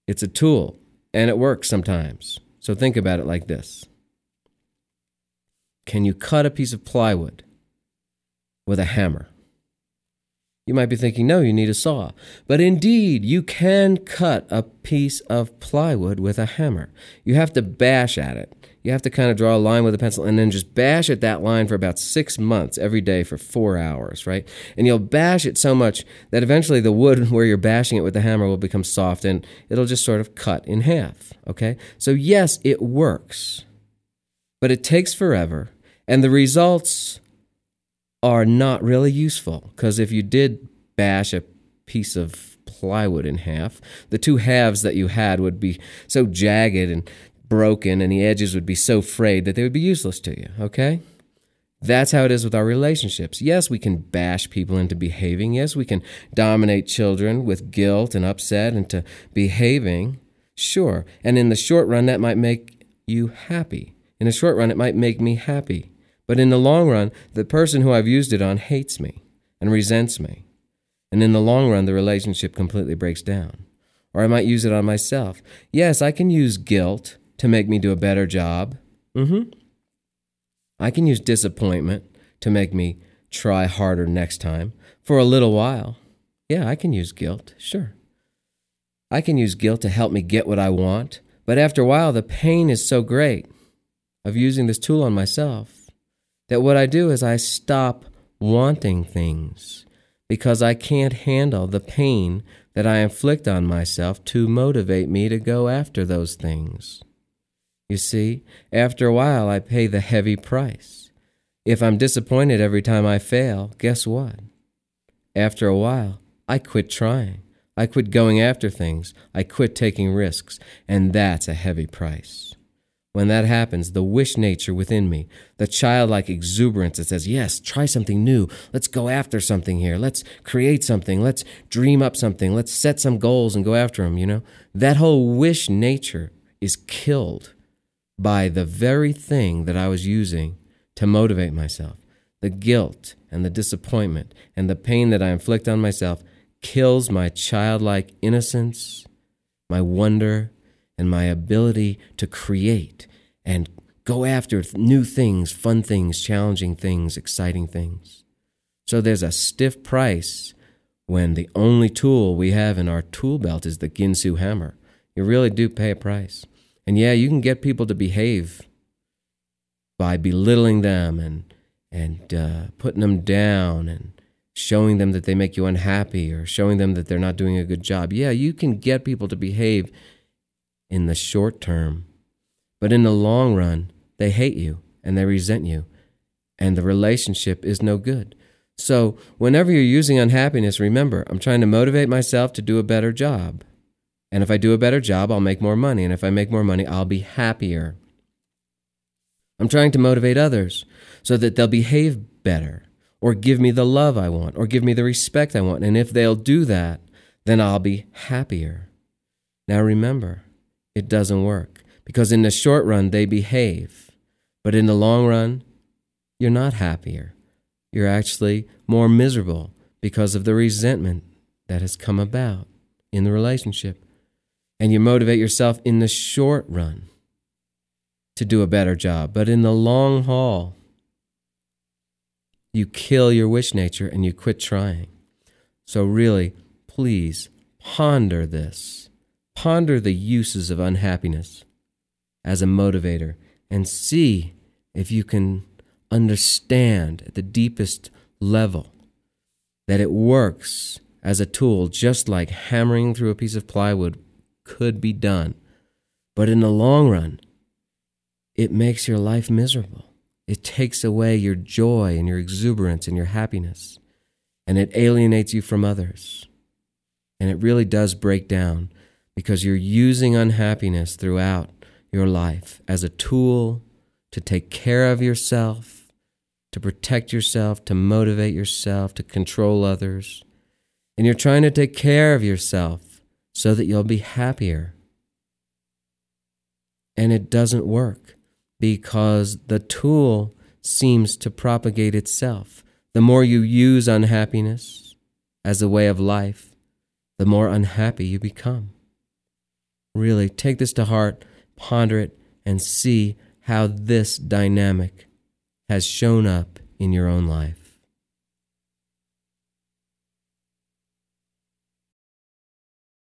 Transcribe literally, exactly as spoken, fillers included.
It's a tool, and it works sometimes. So think about it like this. Can you cut a piece of plywood with a hammer? You might be thinking, no, you need a saw. But indeed, you can cut a piece of plywood with a hammer. You have to bash at it. You have to kind of draw a line with a pencil and then just bash at that line for about six months every day for four hours, right? And you'll bash it so much that eventually the wood where you're bashing it with the hammer will become soft and it'll just sort of cut in half, okay? So yes, it works, but it takes forever, and the results are not really useful, because if you did bash a piece of plywood in half, the two halves that you had would be so jagged and broken and the edges would be so frayed that they would be useless to you, okay? That's how it is with our relationships. Yes, we can bash people into behaving. Yes, we can dominate children with guilt and upset into behaving. Sure, and in the short run, that might make you happy. In the short run, it might make me happy. But in the long run, the person who I've used it on hates me and resents me. And in the long run, the relationship completely breaks down. Or I might use it on myself. Yes, I can use guilt to make me do a better job. Mm-hmm. I can use disappointment to make me try harder next time for a little while. Yeah, I can use guilt, sure. I can use guilt to help me get what I want. But after a while, the pain is so great of using this tool on myself that what I do is I stop wanting things because I can't handle the pain that I inflict on myself to motivate me to go after those things. You see, after a while, I pay the heavy price. If I'm disappointed every time I fail, guess what? After a while, I quit trying. I quit going after things. I quit taking risks, and that's a heavy price. When that happens, the wish nature within me, the childlike exuberance that says, yes, try something new. Let's go after something here. Let's create something. Let's dream up something. Let's set some goals and go after them, you know? That whole wish nature is killed by the very thing that I was using to motivate myself. The guilt and the disappointment and the pain that I inflict on myself kills my childlike innocence, my wonder, and my ability to create and go after new things, fun things, challenging things, exciting things. So there's a stiff price when the only tool we have in our tool belt is the Ginsu hammer. You really do pay a price. And yeah, you can get people to behave by belittling them and, and uh, putting them down and showing them that they make you unhappy or showing them that they're not doing a good job. Yeah, you can get people to behave in the short term, but in the long run, they hate you and they resent you, and the relationship is no good. So whenever you're using unhappiness, remember, I'm trying to motivate myself to do a better job. And if I do a better job, I'll make more money. And if I make more money, I'll be happier. I'm trying to motivate others so that they'll behave better or give me the love I want or give me the respect I want. And if they'll do that, then I'll be happier. Now remember, it doesn't work because in the short run, they behave. But in the long run, you're not happier. You're actually more miserable because of the resentment that has come about in the relationship. And you motivate yourself in the short run to do a better job. But in the long haul, you kill your wish nature and you quit trying. So really, please ponder this. Ponder the uses of unhappiness as a motivator and see if you can understand at the deepest level that it works as a tool just like hammering through a piece of plywood could be done. But in the long run, it makes your life miserable. It takes away your joy and your exuberance and your happiness, and it alienates you from others. And it really does break down because you're using unhappiness throughout your life as a tool to take care of yourself, to protect yourself, to motivate yourself, to control others. And you're trying to take care of yourself so that you'll be happier. And it doesn't work because the tool seems to propagate itself. The more you use unhappiness as a way of life, the more unhappy you become. Really take this to heart, ponder it, and see how this dynamic has shown up in your own life.